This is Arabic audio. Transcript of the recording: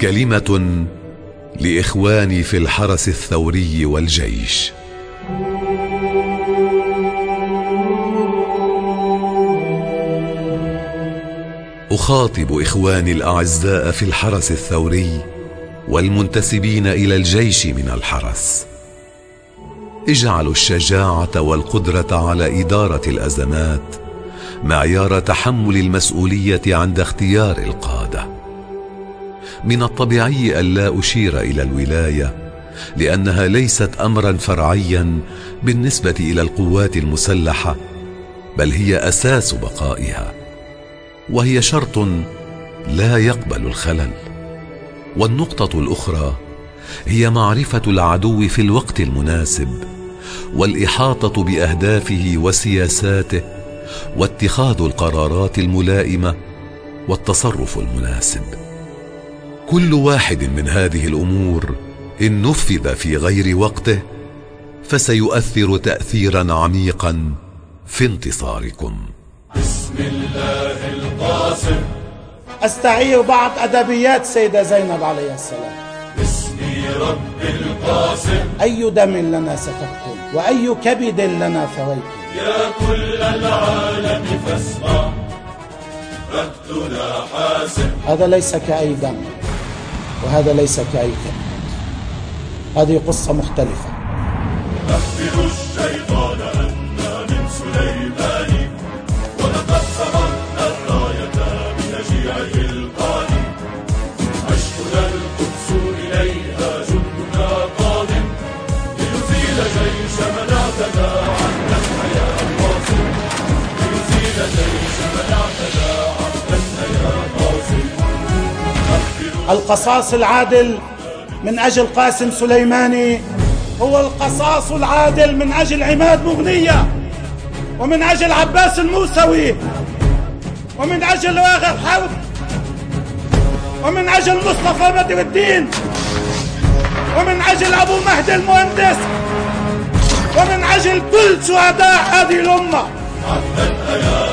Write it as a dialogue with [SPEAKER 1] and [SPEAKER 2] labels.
[SPEAKER 1] كلمة لإخواني في الحرس الثوري والجيش. أخاطب إخواني الأعزاء في الحرس الثوري والمنتسبين إلى الجيش من الحرس: اجعلوا الشجاعة والقدرة على إدارة الأزمات معيار تحمل المسؤولية عند اختيار القادة. من الطبيعي ألا أشير إلى الولاية، لأنها ليست أمرا فرعيا بالنسبة إلى القوات المسلحة، بل هي أساس بقائها، وهي شرط لا يقبل الخلل. والنقطة الأخرى هي معرفة العدو في الوقت المناسب، والإحاطة بأهدافه وسياساته، واتخاذ القرارات الملائمة والتصرف المناسب. كل واحد من هذه الأمور إن نفذ في غير وقته فسيؤثر تأثيرا عميقا في انتصاركم.
[SPEAKER 2] بسم الله القاسم.
[SPEAKER 3] أستعير بعض أدبيات سيدة زينب عليه السلام.
[SPEAKER 2] باسم رب القاسم.
[SPEAKER 3] أي دم لنا سفكتم وأي كبد لنا ثويتم.
[SPEAKER 2] يا كل العالم فاسمع، ركتنا حاسم.
[SPEAKER 3] هذا ليس كأي دم وهذا ليس كأي كبد، هذه قصة مختلفة.
[SPEAKER 2] أخبروا الشيطان أن من سليمان، ولقد سبقنا الراية بنجيعه القادم. عشقنا القدس إليها جندنا قادم، ليزيل جيش من اعتدى عنا يا قاسم. ليزيل جيش من اعتدى عنا يا قاسم.
[SPEAKER 3] القصاص العادل من أجل قاسم سليماني هو القصاص العادل من أجل عماد مغنية، ومن أجل عباس الموسوي، ومن أجل واغر حرب، ومن أجل مصطفى بدر الدين، ومن أجل أبو مهدي المهندس، ومن أجل كل شهداء هذه الأمة.